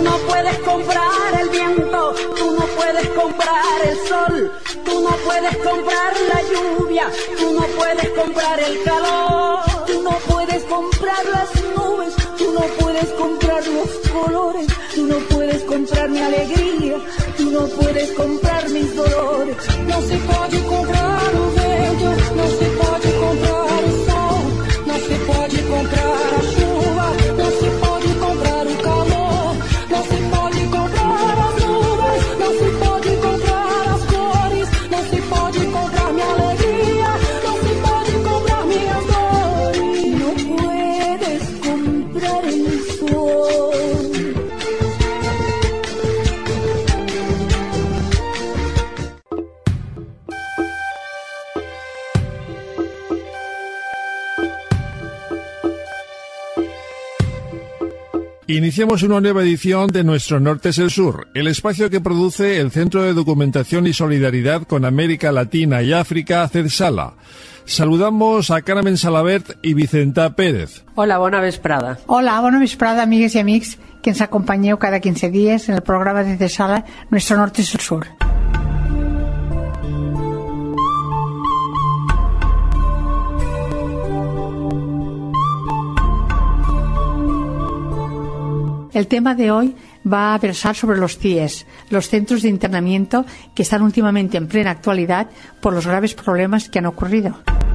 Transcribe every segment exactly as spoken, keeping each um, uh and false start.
no puedes comprar el viento, tú no puedes comprar el sol, tú no puedes comprar la lluvia, tú no puedes comprar el calor, tú no puedes comprar las nubes, tú no puedes comprar los colores, tú no puedes comprar mi alegría, tú no puedes comprar mis dolores. No se puede comprar o vento, não se pode comprar o sol, não se pode comprar a chuva, não se pode comprar o calor, não se pode comprar as nuvens, não se pode comprar as cores, não se pode comprar minha alegria, não se pode comprar minhas dores. Não puedes comprar el sol. Iniciamos una nueva edición de Nuestro Norte es el Sur, el espacio que produce el Centro de Documentación y Solidaridad con América Latina y África, CEDSALA. Saludamos a Carmen Salabert i Vicenta Pérez. Hola, bona vesprada. Hola, bona vesprada, amigues i amics que ens acompanyeu cada quinze dies en el programa de CEDSALA Nuestro Norte es el Sur. El tema de hoy va a versar sobre los C I E S, los centros de internamiento que están últimamente en plena actualidad por los graves problemas que han ocurrido.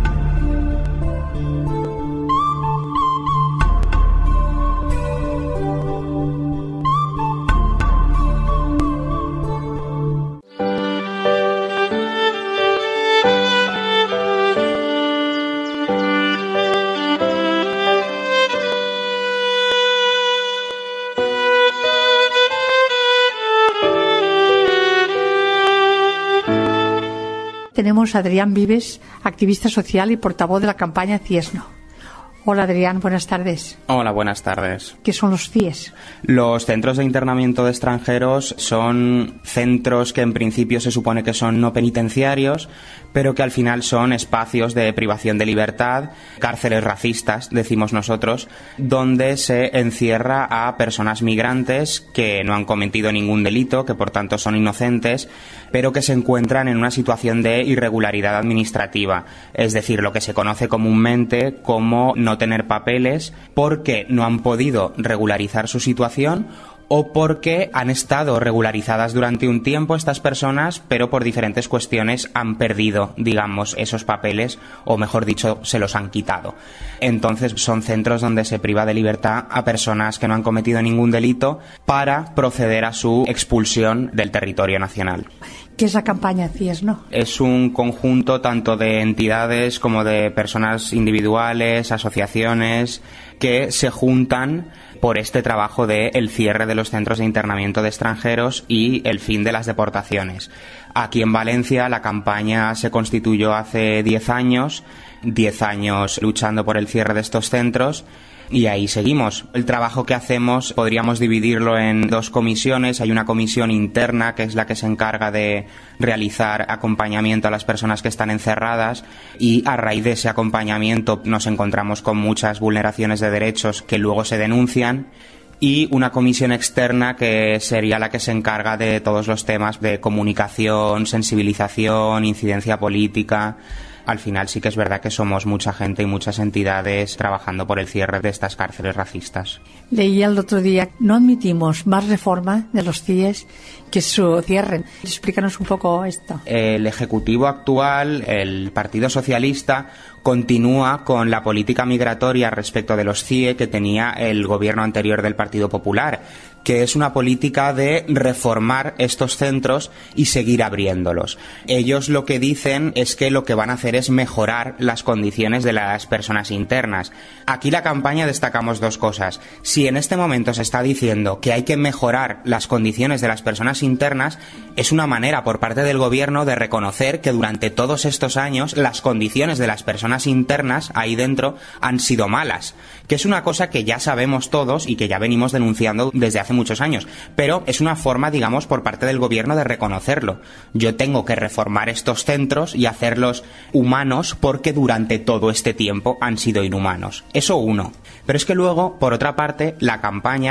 Tenemos a Adrián Vives, activista social y portavoz de la campaña C I E S No. Hola Adrián, buenas tardes. Hola, buenas tardes. ¿Qué son los C I E S? Los centros de internamiento de extranjeros son centros que en principio se supone que son no penitenciarios, pero que al final son espacios de privación de libertad, cárceles racistas, decimos nosotros, donde se encierra a personas migrantes que no han cometido ningún delito, que por tanto son inocentes, pero que se encuentran en una situación de irregularidad administrativa, es decir, lo que se conoce comúnmente como no tener papeles porque no han podido regularizar su situación o porque han estado regularizadas durante un tiempo estas personas, pero por diferentes cuestiones han perdido, digamos, esos papeles, o mejor dicho, se los han quitado. Entonces son centros donde se priva de libertad a personas que no han cometido ningún delito para proceder a su expulsión del territorio nacional. ¿Qué es la campaña C I E S No? Es un conjunto tanto de entidades como de personas individuales, asociaciones, que se juntan por este trabajo de el cierre de los centros de internamiento de extranjeros y el fin de las deportaciones. Aquí en Valencia la campaña se constituyó hace diez años, diez años luchando por el cierre de estos centros. Y ahí seguimos. El trabajo que hacemos podríamos dividirlo en dos comisiones. Hay una comisión interna que es la que se encarga de realizar acompañamiento a las personas que están encerradas, y a raíz de ese acompañamiento nos encontramos con muchas vulneraciones de derechos que luego se denuncian. Y una comisión externa que sería la que se encarga de todos los temas de comunicación, sensibilización, incidencia política. Al final sí que es verdad que somos mucha gente y muchas entidades trabajando por el cierre de estas cárceles racistas. Leía el otro día, no admitimos más reforma de los C I E S que su cierren. Explícanos un poco esto. El Ejecutivo actual, el Partido Socialista, continúa con la política migratoria respecto de los C I E que tenía el gobierno anterior del Partido Popular, que es una política de reformar estos centros y seguir abriéndolos. Ellos lo que dicen es que lo que van a hacer es mejorar las condiciones de las personas internas. Aquí la campaña destacamos dos cosas. Si en este momento se está diciendo que hay que mejorar las condiciones de las personas internas, es una manera por parte del gobierno de reconocer que durante todos estos años las condiciones de las personas internas ahí dentro han sido malas, que es una cosa que ya sabemos todos y que ya venimos denunciando desde hace muchos años, pero es una forma, digamos, por parte del gobierno de reconocerlo. Yo tengo que reformar estos centros y hacerlos humanos porque durante todo este tiempo han sido inhumanos. Eso uno. Pero es que luego, por otra parte, la campaña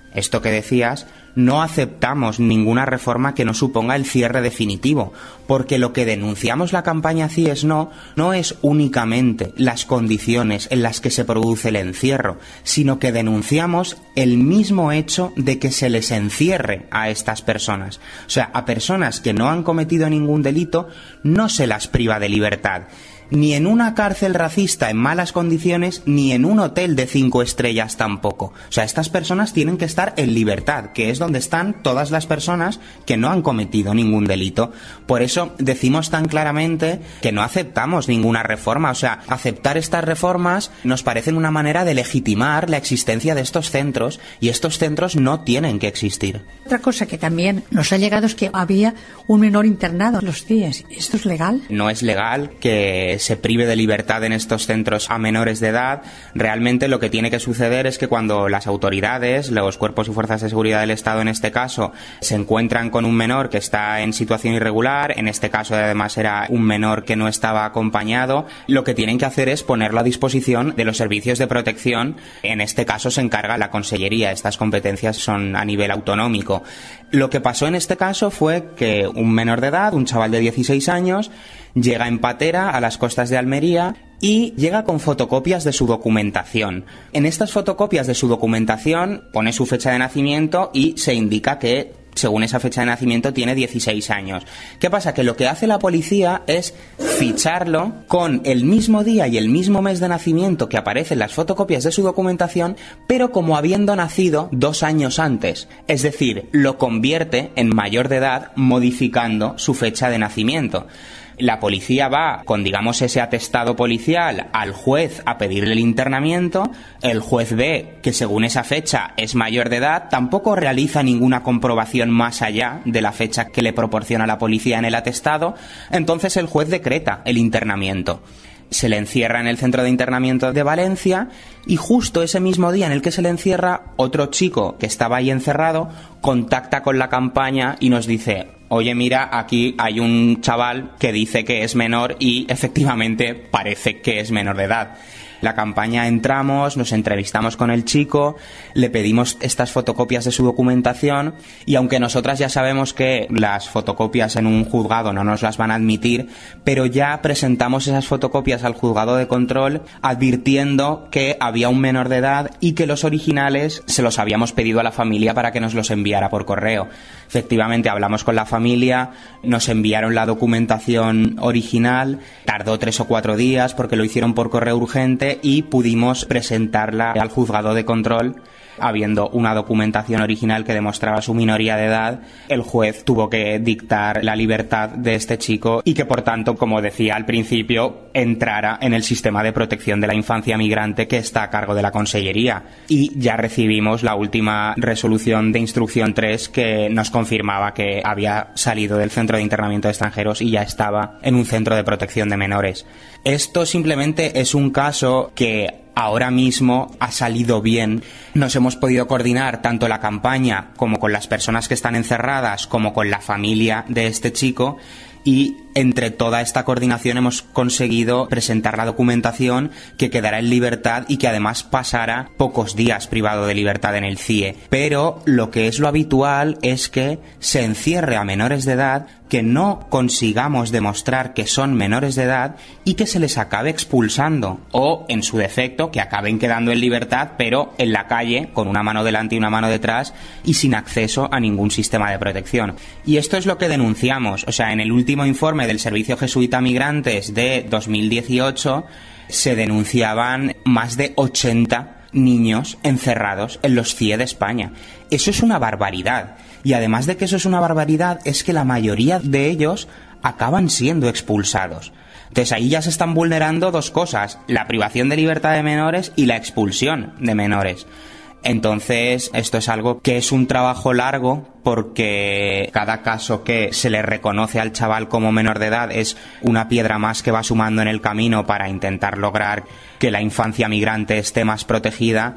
esto que decías, no aceptamos ninguna reforma que no suponga el cierre definitivo, porque lo que denunciamos la campaña C I E S No no es únicamente las condiciones en las que se produce el encierro, sino que denunciamos el mismo hecho de que se les encierre a estas personas. O sea, a personas que no han cometido ningún delito no se las priva de libertad, ni en una cárcel racista en malas condiciones, ni en un hotel de cinco estrellas tampoco. O sea, estas personas tienen que estar en libertad, que es donde están todas las personas que no han cometido ningún delito. Por eso decimos tan claramente que no aceptamos ninguna reforma. O sea, aceptar estas reformas nos parecen una manera de legitimar la existencia de estos centros, y estos centros no tienen que existir. Otra cosa que también nos ha llegado es que había un menor internado en los C I E S. ¿Esto es legal? No es legal que se prive de libertad en estos centros a menores de edad. Realmente lo que tiene que suceder es que cuando las autoridades, los cuerpos y fuerzas de seguridad del Estado en este caso, se encuentran con un menor que está en situación irregular, en este caso además era un menor que no estaba acompañado, lo que tienen que hacer es ponerlo a disposición de los servicios de protección. En este caso se encarga la Consellería, estas competencias son a nivel autonómico. Lo que pasó en este caso fue que un menor de edad, un chaval de dieciséis años, llega en patera a las costas de Almería y llega con fotocopias de su documentación. En estas fotocopias de su documentación pone su fecha de nacimiento y se indica que, según esa fecha de nacimiento, tiene dieciséis años. ¿Qué pasa? Que lo que hace la policía es ficharlo con el mismo día y el mismo mes de nacimiento que aparece en las fotocopias de su documentación, pero como habiendo nacido dos años antes. Es decir, lo convierte en mayor de edad modificando su fecha de nacimiento. La policía va con, digamos, ese atestado policial al juez a pedirle el internamiento. El juez ve que según esa fecha es mayor de edad, tampoco realiza ninguna comprobación más allá de la fecha que le proporciona la policía en el atestado. Entonces el juez decreta el internamiento. Se le encierra en el centro de internamiento de Valencia y justo ese mismo día en el que se le encierra, otro chico que estaba ahí encerrado contacta con la campaña y nos dice: oye, mira, aquí hay un chaval que dice que es menor y efectivamente parece que es menor de edad. La campaña entramos, nos entrevistamos con el chico, le pedimos estas fotocopias de su documentación y aunque nosotras ya sabemos que las fotocopias en un juzgado no nos las van a admitir, pero ya presentamos esas fotocopias al juzgado de control advirtiendo que había un menor de edad y que los originales se los habíamos pedido a la familia para que nos los enviara por correo. Efectivamente, hablamos con la familia, nos enviaron la documentación original, tardó tres o cuatro días porque lo hicieron por correo urgente y pudimos presentarla al juzgado de control. Habiendo una documentación original que demostraba su minoría de edad, el juez tuvo que dictar la libertad de este chico y que, por tanto, como decía al principio, entrara en el sistema de protección de la infancia migrante que está a cargo de la Consellería. Y ya recibimos la última resolución de instrucción tres que nos confirmaba que había salido del centro de internamiento de extranjeros y ya estaba en un centro de protección de menores. Esto simplemente es un caso que ahora mismo ha salido bien. Nos hemos podido coordinar tanto la campaña como con las personas que están encerradas como con la familia de este chico y entre toda esta coordinación hemos conseguido presentar la documentación que quedará en libertad y que además pasará pocos días privado de libertad en el C I E. Pero lo que es lo habitual es que se encierre a menores de edad, que no consigamos demostrar que son menores de edad y que se les acabe expulsando o, en su defecto, que acaben quedando en libertad pero en la calle con una mano delante y una mano detrás y sin acceso a ningún sistema de protección. Y esto es lo que denunciamos. O sea, en el último informe del Servicio Jesuita Migrantes de dos mil dieciocho se denunciaban más de ochenta niños encerrados en los C I E de España. Eso es una barbaridad. Y además de que eso es una barbaridad, es que la mayoría de ellos acaban siendo expulsados. Entonces ahí ya se están vulnerando dos cosas: la privación de libertad de menores y la expulsión de menores. Entonces esto es algo que es un trabajo largo, porque cada caso que se le reconoce al chaval como menor de edad es una piedra más que va sumando en el camino para intentar lograr que la infancia migrante esté más protegida.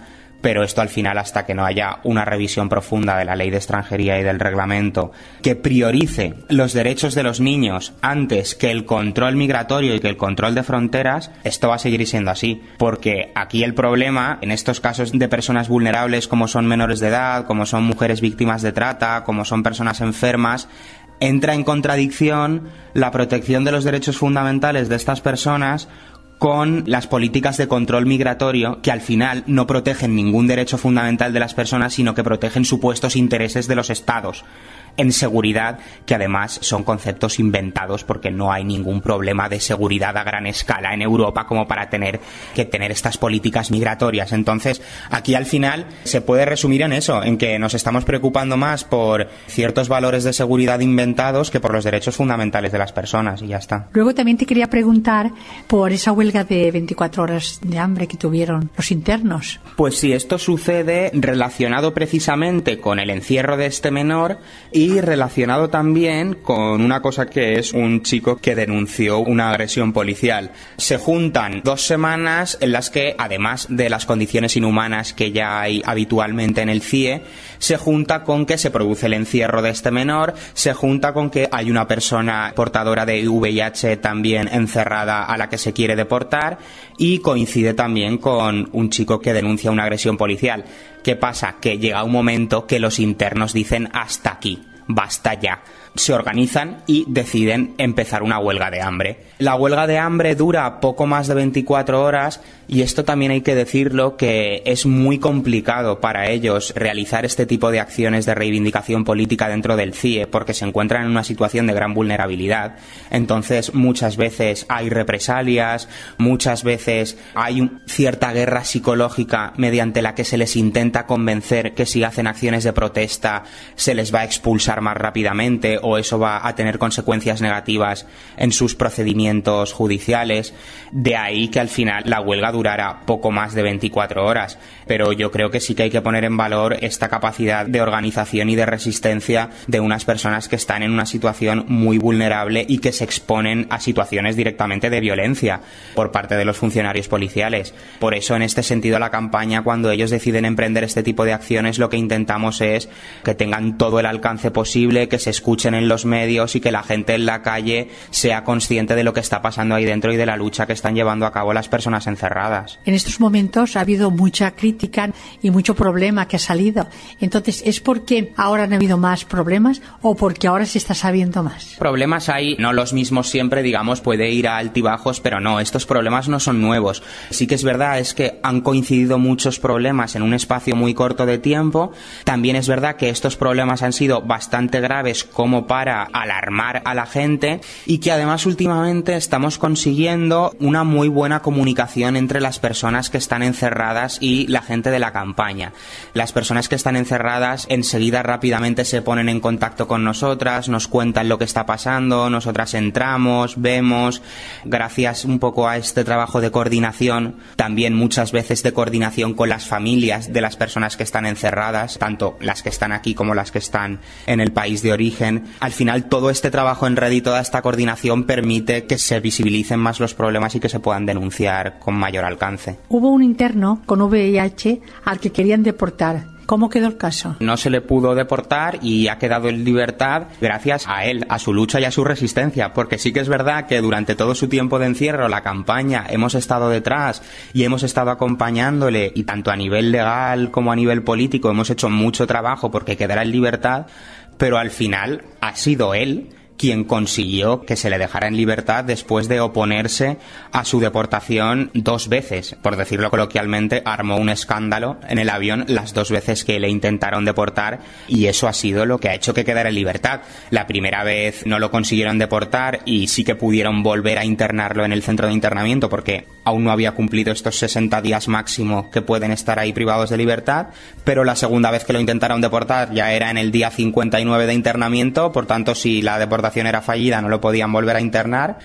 pero esto al final, hasta que no haya una revisión profunda de la ley de extranjería y del reglamento que priorice los derechos de los niños antes que el control migratorio y que el control de fronteras, esto va a seguir siendo así, porque aquí el problema en estos casos de personas vulnerables como son menores de edad, como son mujeres víctimas de trata, como son personas enfermas, entra en contradicción la protección de los derechos fundamentales de estas personas con las políticas de control migratorio, que al final no protegen ningún derecho fundamental de las personas, sino que protegen supuestos intereses de los estados en seguridad, que además son conceptos inventados porque no hay ningún problema de seguridad a gran escala en Europa como para tener que tener estas políticas migratorias. Entonces, aquí al final se puede resumir en eso, en que nos estamos preocupando más por ciertos valores de seguridad inventados que por los derechos fundamentales de las personas, y ya está. Luego también te quería preguntar por esa huelga de veinticuatro horas de hambre que tuvieron los internos. Pues sí, esto sucede relacionado precisamente con el encierro de este menor y relacionado también con una cosa que es un chico que denunció una agresión policial. Se juntan dos semanas en las que, además de las condiciones inhumanas que ya hay habitualmente en el C I E, se junta con que se produce el encierro de este menor, se junta con que hay una persona portadora de V I H también encerrada a la que se quiere deportar, y coincide también con un chico que denuncia una agresión policial. ¿Qué pasa? Que llega un momento que los internos dicen hasta aquí, basta ya. Se organizan y deciden empezar una huelga de hambre. La huelga de hambre dura poco más de veinticuatro horas, y esto también hay que decirlo, que es muy complicado para ellos realizar este tipo de acciones de reivindicación política dentro del C I E, porque se encuentran en una situación de gran vulnerabilidad. Entonces muchas veces hay represalias, muchas veces hay un, cierta guerra psicológica mediante la que se les intenta convencer que si hacen acciones de protesta se les va a expulsar más rápidamente, o eso va a tener consecuencias negativas en sus procedimientos judiciales. De ahí que al final la huelga durara poco más de veinticuatro horas. Pero yo creo que sí que hay que poner en valor esta capacidad de organización y de resistencia de unas personas que están en una situación muy vulnerable y que se exponen a situaciones directamente de violencia por parte de los funcionarios policiales. Por eso, en este sentido, la campaña, cuando ellos deciden emprender este tipo de acciones, lo que intentamos es que tengan todo el alcance posible, que se escuchen en los medios y que la gente en la calle sea consciente de lo que está pasando ahí dentro y de la lucha que están llevando a cabo las personas encerradas. En estos momentos ha habido mucha crítica y mucho problema que ha salido. Entonces, ¿es porque ahora han habido más problemas o porque ahora se está sabiendo más? Problemas hay, no los mismos siempre, digamos, puede ir a altibajos, pero no, estos problemas no son nuevos. Sí que es verdad, es que han coincidido muchos problemas en un espacio muy corto de tiempo. También es verdad que estos problemas han sido bastante graves como para alarmar a la gente, y que además últimamente estamos consiguiendo una muy buena comunicación entre las personas que están encerradas y la gente de la campaña. Las personas que están encerradas enseguida rápidamente se ponen en contacto con nosotras, nos cuentan lo que está pasando, nosotras entramos, vemos. Gracias un poco a este trabajo de coordinación, también muchas veces de coordinación con las familias de las personas que están encerradas, tanto las que están aquí como las que están en el país de origen. Al final, todo este trabajo en red y toda esta coordinación permite que se visibilicen más los problemas y que se puedan denunciar con mayor alcance. Hubo un interno con V I H al que querían deportar. ¿Cómo quedó el caso? No se le pudo deportar y ha quedado en libertad gracias a él, a su lucha y a su resistencia, porque sí que es verdad que durante todo su tiempo de encierro, la campaña, hemos estado detrás y hemos estado acompañándole, y tanto a nivel legal como a nivel político hemos hecho mucho trabajo porque quedara en libertad, pero al final ha sido él quien consiguió que se le dejara en libertad después de oponerse a su deportación dos veces. Por decirlo coloquialmente, armó un escándalo en el avión las dos veces que le intentaron deportar, y eso ha sido lo que ha hecho que quedara en libertad. La primera vez no lo consiguieron deportar y sí que pudieron volver a internarlo en el centro de internamiento porque aún no había cumplido estos sesenta días máximo que pueden estar ahí privados de libertad, pero la segunda vez que lo intentaron deportar ya era en el día cincuenta y nueve de internamiento, por tanto, si la deportación era fallida no lo podían volver a internar.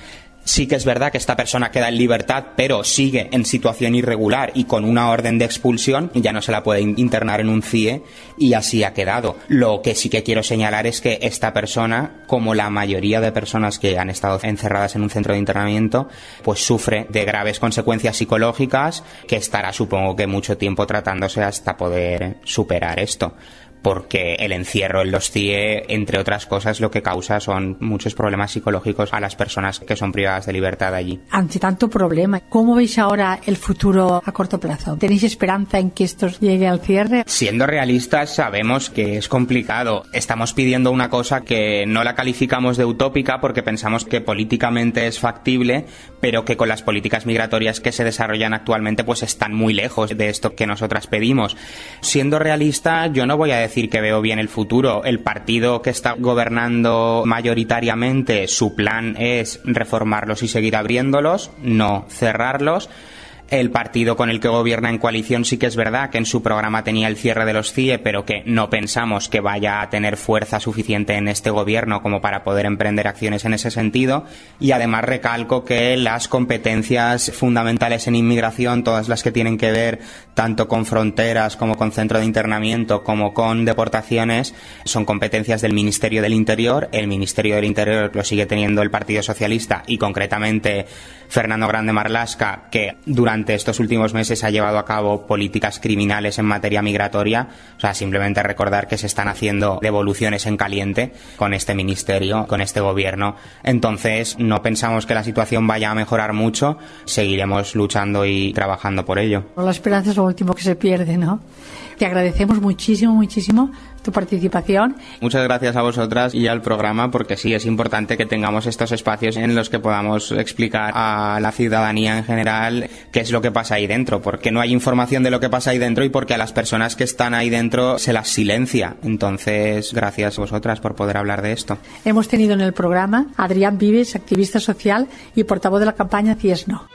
sí que es verdad que esta persona queda en libertad, pero sigue en situación irregular y con una orden de expulsión, ya no se la puede internar en un C I E y así ha quedado. Lo que sí que quiero señalar es que esta persona, como la mayoría de personas que han estado encerradas en un centro de internamiento, pues sufre de graves consecuencias psicológicas que estará, supongo que mucho tiempo tratándose hasta poder superar esto. Porque el encierro en los C I E, entre otras cosas, lo que causa son muchos problemas psicológicos a las personas que son privadas de libertad allí. Ante tanto problema, ¿cómo veis ahora el futuro a corto plazo? ¿Tenéis esperanza en que esto llegue al cierre? Siendo realistas, sabemos que es complicado. Estamos pidiendo una cosa que no la calificamos de utópica porque pensamos que políticamente es factible, pero que con las políticas migratorias que se desarrollan actualmente pues están muy lejos de esto que nosotras pedimos. Siendo realista, yo no voy a decir que veo bien el futuro. El partido que está gobernando mayoritariamente, su plan es reformarlos y seguir abriéndolos, no cerrarlos. El partido con el que gobierna en coalición sí que es verdad que en su programa tenía el cierre de los C I E, pero que no pensamos que vaya a tener fuerza suficiente en este gobierno como para poder emprender acciones en ese sentido. Y además recalco que las competencias fundamentales en inmigración, todas las que tienen que ver tanto con fronteras como con centro de internamiento como con deportaciones, son competencias del Ministerio del Interior. El Ministerio del Interior lo sigue teniendo el Partido Socialista y concretamente Fernando Grande Marlaska, que durante estos últimos meses ha llevado a cabo políticas criminales en materia migratoria. O sea, simplemente recordar que se están haciendo devoluciones en caliente con este ministerio, con este gobierno. Entonces, no pensamos que la situación vaya a mejorar mucho. Seguiremos luchando y trabajando por ello. La esperanza es lo último que se pierde, ¿no? Te agradecemos muchísimo, muchísimo tu participación. Muchas gracias a vosotras y al programa, porque sí es importante que tengamos estos espacios en los que podamos explicar a la ciudadanía en general qué es lo que pasa ahí dentro, porque no hay información de lo que pasa ahí dentro y porque a las personas que están ahí dentro se las silencia. Entonces, gracias a vosotras por poder hablar de esto. Hemos tenido en el programa a Adrián Vives, activista social y portavoz de la campaña C I E S No.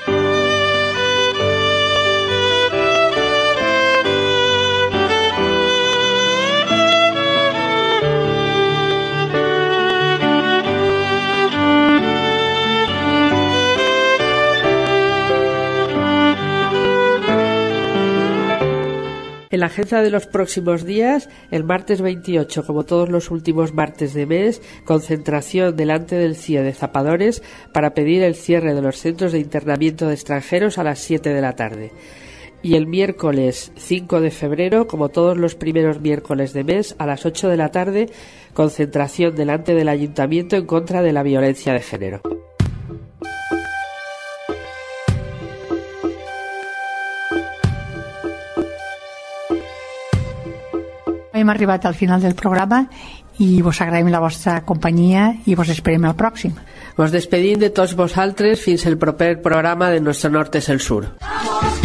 En la agenda de los próximos días, el martes veintiocho, como todos los últimos martes de mes, concentración delante del C I E de Zapadores para pedir el cierre de los centros de internamiento de extranjeros a las siete de la tarde. Y el miércoles cinco de febrero, como todos los primeros miércoles de mes, a las ocho de la tarde, concentración delante del Ayuntamiento en contra de la violencia de género. Hem arribat al final del programa i vos agraïm la vostra companyia i vos esperem al pròxim. Vos despedim de tots vosaltres fins el proper programa de Nuestro Norte es el Sur.